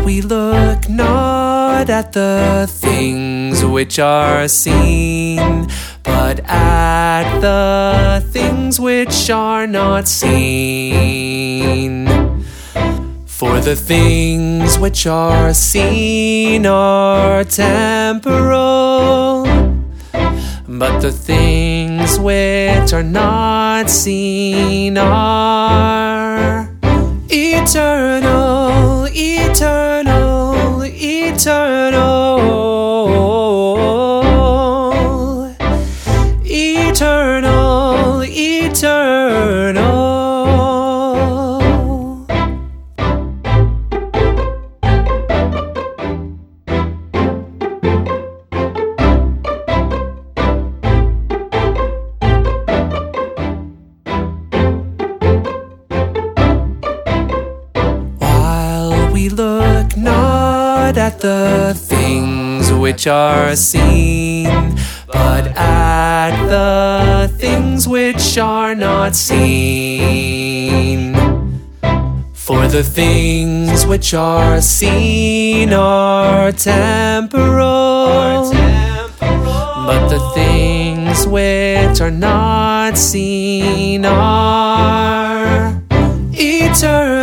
we look not at the things which are seen, but at the things which are not seen. For the things which are seen are temporal, but the things which are not seen are eternal, eternal, eternal, eternal, eternal. We look not at the things which are seen, but at the things which are not seen. For the things which are seen are temporal, but the things which are not seen are eternal.